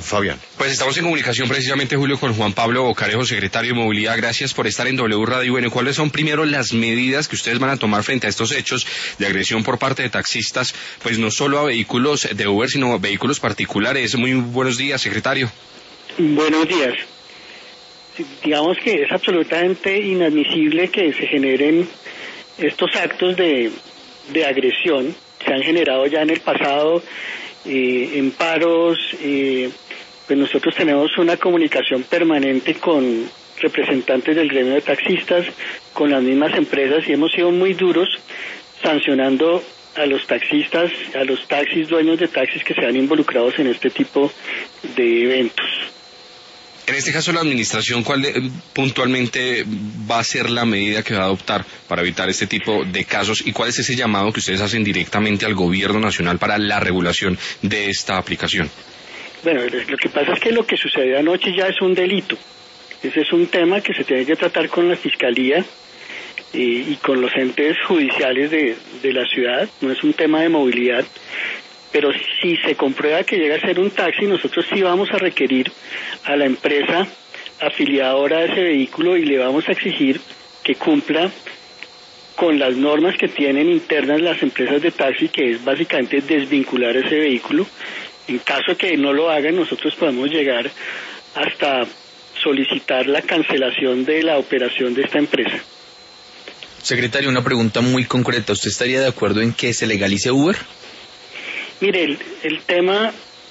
Fabián. Pues estamos en comunicación precisamente, Julio, con Juan Pablo Bocarejo, secretario de Movilidad. Gracias por estar en W Radio. Bueno, ¿cuáles son primero las medidas que ustedes van a tomar frente a estos hechos de agresión por parte de taxistas, pues no solo a vehículos de Uber, sino a vehículos particulares? Muy buenos días, secretario. Buenos días. Digamos que es absolutamente inadmisible que se generen estos actos de agresión. Se han generado ya en el pasado en paros. Pues nosotros tenemos una comunicación permanente con representantes del gremio de taxistas, con las mismas empresas, y hemos sido muy duros sancionando a los taxistas, a los taxis, dueños de taxis que se han involucrado en este tipo de eventos. En este caso, la administración, ¿cuál puntualmente va a ser la medida que va a adoptar para evitar este tipo de casos? ¿Y cuál es ese llamado que ustedes hacen directamente al gobierno nacional para la regulación de esta aplicación? Bueno, lo que pasa es que lo que sucedió anoche ya es un delito. Ese es un tema que se tiene que tratar con la Fiscalía y con los entes judiciales de la ciudad. No es un tema de movilidad. Pero si se comprueba que llega a ser un taxi, nosotros sí vamos a requerir a la empresa afiliadora de ese vehículo y le vamos a exigir que cumpla con las normas que tienen internas las empresas de taxi, que es básicamente desvincular ese vehículo. En caso que no lo hagan, nosotros podemos llegar hasta solicitar la cancelación de la operación de esta empresa. Secretario, una pregunta muy concreta. ¿Usted estaría de acuerdo en que se legalice Uber? Mire, el tema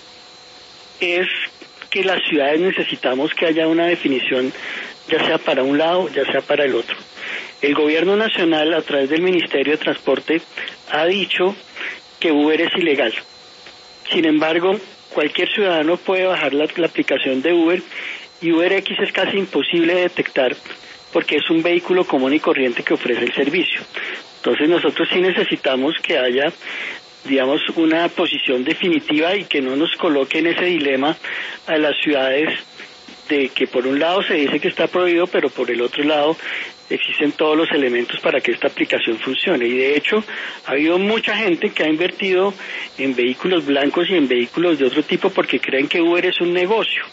es que las ciudades necesitamos que haya una definición, ya sea para un lado, ya sea para el otro. El gobierno nacional, a través del Ministerio de Transporte, ha dicho que Uber es ilegal. Sin embargo, cualquier ciudadano puede bajar la aplicación de Uber, y UberX es casi imposible de detectar porque es un vehículo común y corriente que ofrece el servicio. Entonces nosotros sí necesitamos que haya, digamos, una posición definitiva y que no nos coloque en ese dilema a las ciudades de que por un lado se dice que está prohibido, pero por el otro lado existen todos los elementos para que esta aplicación funcione. Y de hecho ha habido mucha gente que ha invertido en vehículos blancos y en vehículos de otro tipo porque creen que Uber es un negocio.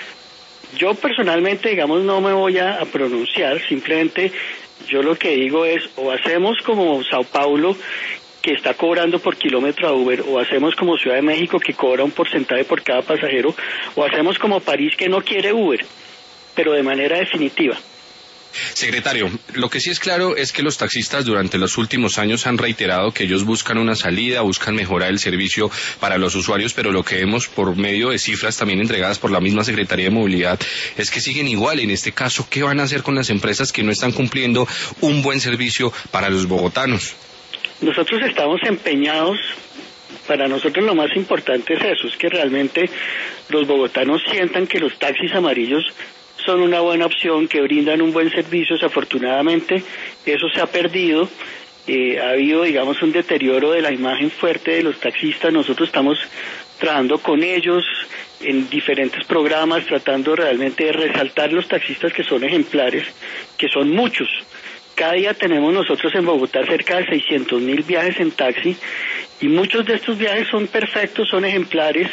Yo personalmente, digamos, no me voy a pronunciar, simplemente yo lo que digo es, o hacemos como Sao Paulo, que está cobrando por kilómetro a Uber, o hacemos como Ciudad de México, que cobra un porcentaje por cada pasajero, o hacemos como París, que no quiere Uber, pero de manera definitiva. Secretario, lo que sí es claro es que los taxistas durante los últimos años han reiterado que ellos buscan una salida, buscan mejorar el servicio para los usuarios, pero lo que vemos por medio de cifras también entregadas por la misma Secretaría de Movilidad es que siguen igual. En este caso, ¿qué van a hacer con las empresas que no están cumpliendo un buen servicio para los bogotanos? Nosotros estamos empeñados. Para nosotros lo más importante es eso, es que realmente los bogotanos sientan que los taxis amarillos son una buena opción, que brindan un buen servicio. Desafortunadamente eso se ha perdido, ha habido, digamos, un deterioro de la imagen fuerte de los taxistas. Nosotros estamos trabajando con ellos en diferentes programas, tratando realmente de resaltar los taxistas que son ejemplares, que son muchos. Cada día tenemos nosotros en Bogotá cerca de 600.000 viajes en taxi, y muchos de estos viajes son perfectos, son ejemplares.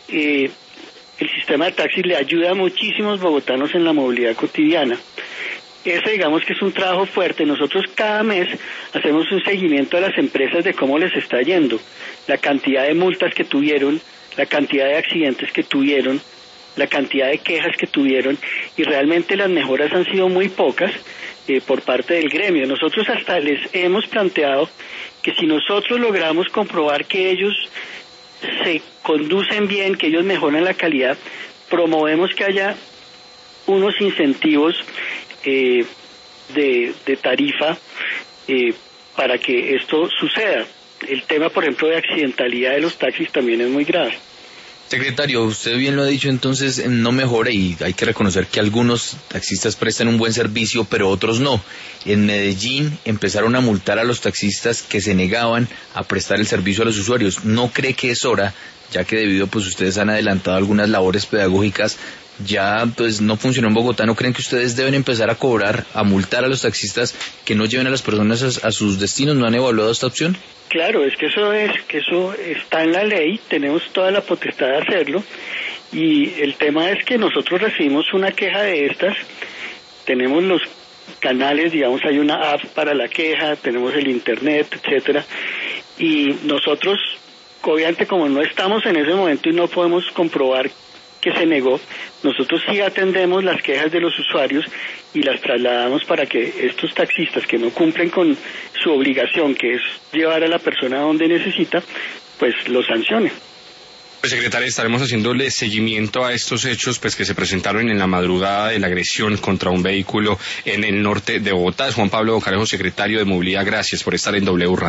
El sistema de taxis le ayuda a muchísimos bogotanos en la movilidad cotidiana. Ese, digamos, que es un trabajo fuerte. Nosotros cada mes hacemos un seguimiento a las empresas de cómo les está yendo, la cantidad de multas que tuvieron, la cantidad de accidentes que tuvieron, la cantidad de quejas que tuvieron, y realmente las mejoras han sido muy pocas por parte del gremio. Nosotros hasta les hemos planteado que si nosotros logramos comprobar que ellos se conducen bien, que ellos mejoran la calidad, promovemos que haya unos incentivos de tarifa para que esto suceda. El tema, por ejemplo, de accidentalidad de los taxis también es muy grave. Secretario, usted bien lo ha dicho, entonces no mejora, y hay que reconocer que algunos taxistas prestan un buen servicio, pero otros no. En Medellín empezaron a multar a los taxistas que se negaban a prestar el servicio a los usuarios. ¿No cree que es hora, ya que debido pues ustedes han adelantado algunas labores pedagógicas, ya pues no funcionó en Bogotá? ¿No creen que ustedes deben empezar a cobrar, a multar a los taxistas que no lleven a las personas a sus destinos? ¿No han evaluado esta opción? Claro, es que eso está en la ley, tenemos toda la potestad de hacerlo, Y el tema es que nosotros recibimos una queja de estas, tenemos los canales, digamos, hay una app para la queja, tenemos el internet, etcétera, y nosotros, obviamente, como no estamos en ese momento y no podemos comprobar que se negó, nosotros sí atendemos las quejas de los usuarios y las trasladamos para que estos taxistas que no cumplen con su obligación, que es llevar a la persona donde necesita, pues lo sancionen. Pues, secretaria, estaremos haciéndole seguimiento a estos hechos pues que se presentaron en la madrugada de la agresión contra un vehículo en el norte de Bogotá. Juan Pablo Bocarejo, secretario de Movilidad, gracias por estar en W Radio.